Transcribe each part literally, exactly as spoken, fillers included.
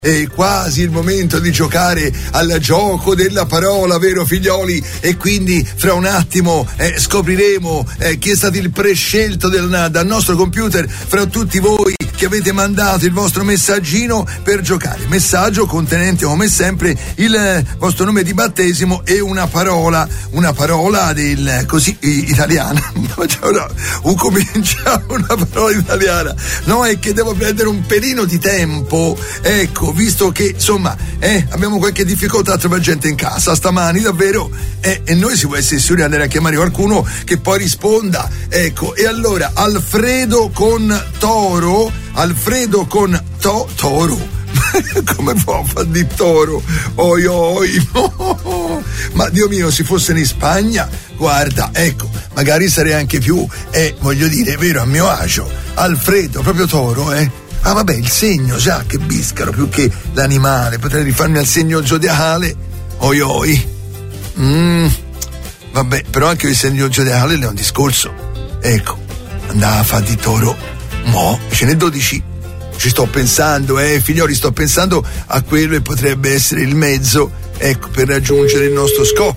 È quasi il momento di giocare al gioco della parola, vero figlioli? E quindi fra un attimo eh, scopriremo eh, chi è stato il prescelto del, dal nostro computer fra tutti voi che avete mandato il vostro messaggino per giocare. Messaggio contenente come sempre il vostro nome di battesimo e una parola, una parola del così italiana. Un cominciamo una parola italiana. No, è che devo prendere un pelino di tempo. Ecco, visto che insomma eh, abbiamo qualche difficoltà a trovare gente in casa stamani davvero eh, e noi si può essere sicuri di andare a chiamare qualcuno che poi risponda. Ecco, e allora Alfredo con Toro, Alfredo con to, Toro come può far di toro? Oi oi no. Ma Dio mio, se fosse in Spagna, guarda, ecco, magari sarei anche più eh, voglio dire, vero, a mio agio. Alfredo, proprio toro, eh ah vabbè, il segno, già, che biscaro, più che l'animale, potrei rifarmi al segno zodiacale. Oi oi. Mm, vabbè, però anche il segno zodiacale è un discorso. Ecco, andava a fare di toro. Mo, ce n'è dodici. Ci sto pensando, eh, figlioli, sto pensando a quello che potrebbe essere il mezzo, ecco, per raggiungere il nostro scopo.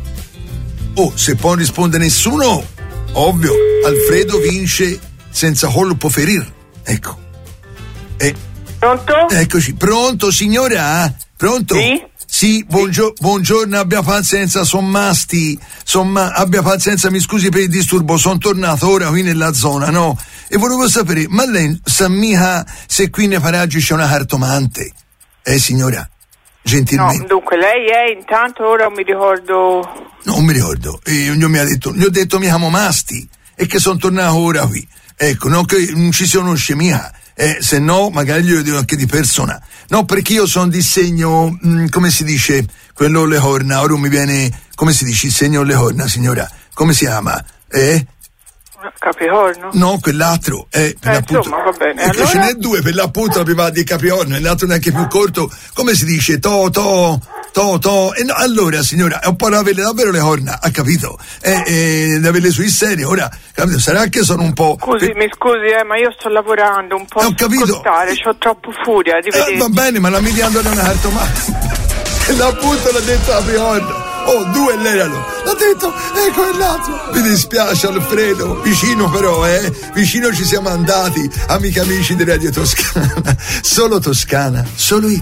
Oh, se poi non risponde nessuno, ovvio, Alfredo vince senza colpo ferir. Ecco. Eh, Pronto? Eccoci, pronto signora? Pronto? Sì? Sì, buongio- buongiorno, abbia pazienza, son Masti, son ma- abbia pazienza, mi scusi per il disturbo, sono tornato ora qui nella zona, no? E volevo sapere, ma lei sa mica se qui nei paraggi c'è una cartomante? Eh signora, gentilmente. No, dunque lei è, intanto ora mi ricordo... No, non mi ricordo, e non mi ha detto, gli ho detto mi chiamo Masti e che sono tornato ora qui. Ecco, non che non ci conosce mica. Eh, se no magari glielo dico anche di persona. No, perché io sono di segno, mh, come si dice, quello le corna, ora mi viene, come si dice il segno le corna, signora? Come si chiama? Eh? Capricorno? No, quell'altro, eh, per eh, l'appunto. insomma, va bene. Perché allora... ce n'è due, per l'appunto la prima di Capricorno e l'altro neanche più corto, come si dice? To, to, to, to. E no, allora signora, è un po' da avere davvero le corna, ha capito? Eh, eh, da averle sui serie, ora, capito? Sarà che sono un po'... Scusi, per... mi scusi, eh, ma io sto lavorando un po', ho capito. C'ho troppo furia di vedere. Eh, va bene, ma la mediando da una cartomante. L'appunto l'ha detto Capricorno. Oh, due l'erano. L'ha detto, ecco è l'altro. Mi dispiace Alfredo, vicino però, eh. Vicino ci siamo andati, amici amici di Radio Toscana. Solo Toscana, solo io.